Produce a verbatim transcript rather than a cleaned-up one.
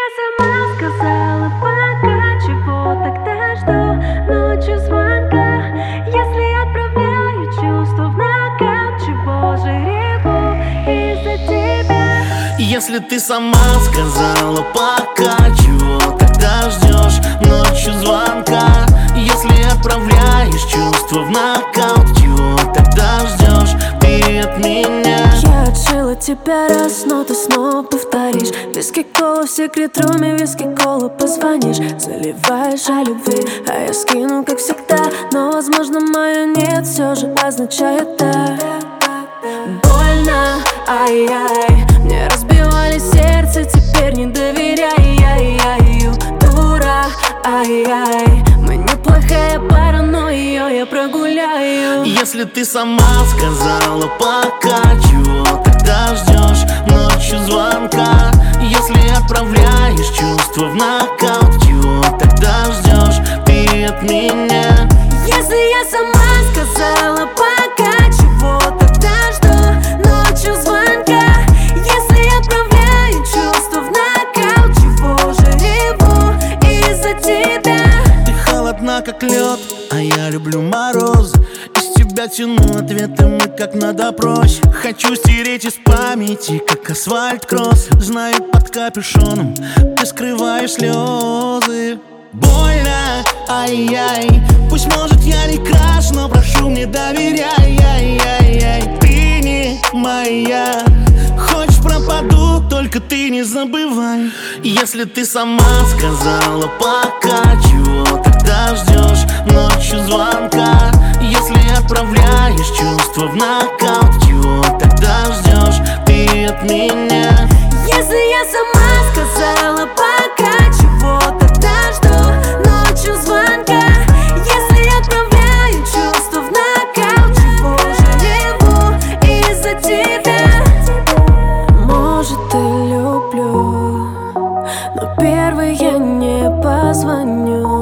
я сама сказала пока, чего тогда жду ночью звонка. Если отправляю чувства в нокаут, чего же реву из-за тебя? Если ты сама сказала пока, чего тогда ждешь ночью звонка? Если отправляешь чувства в нокаут, чего тогда ждешь ты от меня? Я отшила тебя раз, но ты снова повторишь. Виски кола в секрет-руме, виски кола позвонишь. Заливаешь о любви, а я скину, как всегда. Но, возможно, мое нет все же означает да. Больно, ай-яй, мне разбивали сердце, теперь не доверяй, ай-яй, дура, ай-яй. Мы неплохая пара, но ее я прогуляю. Если ты сама сказала пока, чего тогда ждешь ночью звонка? Если отправляешь чувства в нокаут, чего тогда ждешь ты от меня? Если я сама сказала пока, чего тогда жду ночью звонка? Если отправляю чувства в нокаут, чего же реву из-за тебя? Ты холодна, как лед, а я люблю морозы. Из тебя тяну ответы, мы как на допросе. Хочу стереть из памяти, как асфальт-кросс. Знаю, под капюшоном ты скрываешь слезы. Больно, ай-яй, пусть, может, я не краш, но прошу, мне доверяй, ай-яй-яй. Ты не моя, хочешь пропаду, только ты не забывай. Если ты сама сказала пока, чего тогда ждешь ночью звонка? Если отправляешь чувства в нокаут, чего тогда ждешь ты от меня? Если я сама сказала пока, чего тогда жду ночью звонка? Если отправляю чувства в нокаут, чего же реву из-за тебя? Может, и люблю, но первый я не позвоню.